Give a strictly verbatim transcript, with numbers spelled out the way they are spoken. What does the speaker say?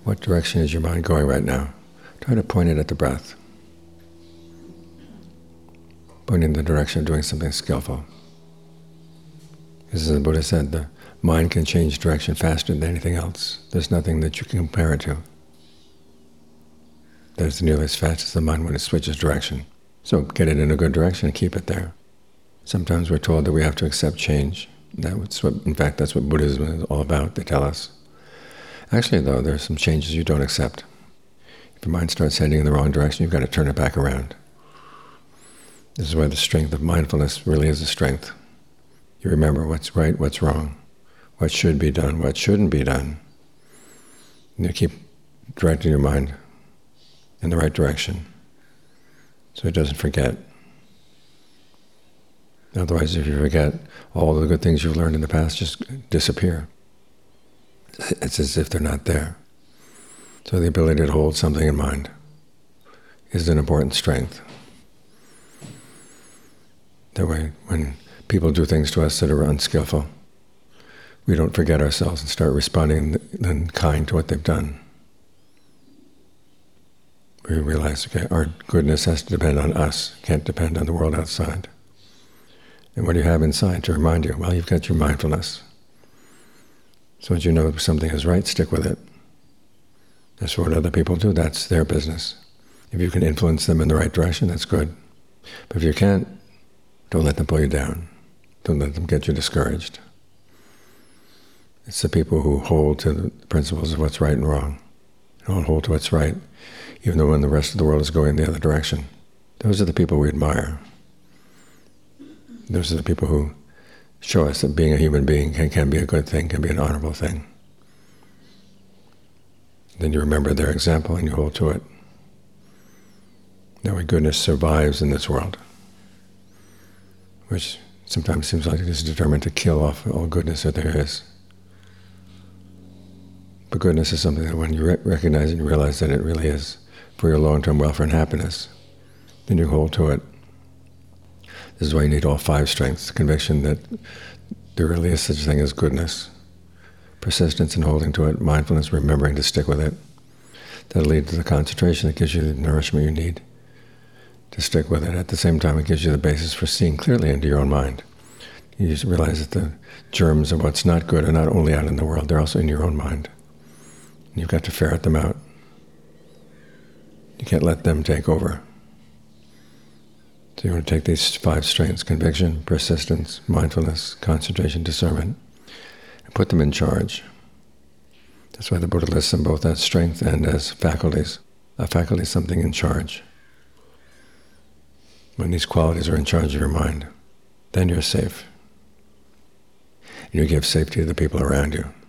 What direction is your mind going right now? Try to point it at the breath. Point in the direction of doing something skillful. As the Buddha said, the mind can change direction faster than anything else. There's nothing that you can compare it to that is nearly as fast as the mind when it switches direction. So get it in a good direction and keep it there. Sometimes we're told that we have to accept change. That's what, in fact, that's what Buddhism is all about, they tell us. Actually, though, there are some changes you don't accept. If your mind starts heading in the wrong direction, you've got to turn it back around. This is why the strength of mindfulness really is a strength. You remember what's right, what's wrong, what should be done, what shouldn't be done. And you keep directing your mind in the right direction so it doesn't forget. Otherwise, if you forget, all the good things you've learned in the past just disappear. It's as if they're not there. So the ability to hold something in mind is an important strength. That way, when people do things to us that are unskillful, we don't forget ourselves and start responding in kind to what they've done. We realize, okay, our goodness has to depend on us, can't depend on the world outside. And what do you have inside to remind you? Well, you've got your mindfulness. So once you know something is right, stick with it. That's what other people do, that's their business. If you can influence them in the right direction, that's good. But if you can't, don't let them pull you down. Don't let them get you discouraged. It's the people who hold to the principles of what's right and wrong, and don't hold to what's right, even though when the rest of the world is going the other direction. Those are the people we admire. Those are the people who show us that being a human being can, can be a good thing, can be an honorable thing. Then you remember their example and you hold to it. That way goodness survives in this world, which sometimes seems like it is determined to kill off all goodness that there is. But goodness is something that when you re- recognize it and realize that it really is for your long-term welfare and happiness, then you hold to it. This is why you need all five strengths: conviction that there really is such a thing as goodness, persistence in holding to it, mindfulness, remembering to stick with it. That'll lead to the concentration that gives you the nourishment you need to stick with it. At the same time, it gives you the basis for seeing clearly into your own mind. You just realize that the germs of what's not good are not only out in the world, they're also in your own mind. And you've got to ferret them out. You can't let them take over. So you want to take these five strengths: conviction, persistence, mindfulness, concentration, discernment, and put them in charge. That's why the Buddha lists them both as strength and as faculties. A faculty is something in charge. When these qualities are in charge of your mind, then you're safe. And you give safety to the people around you.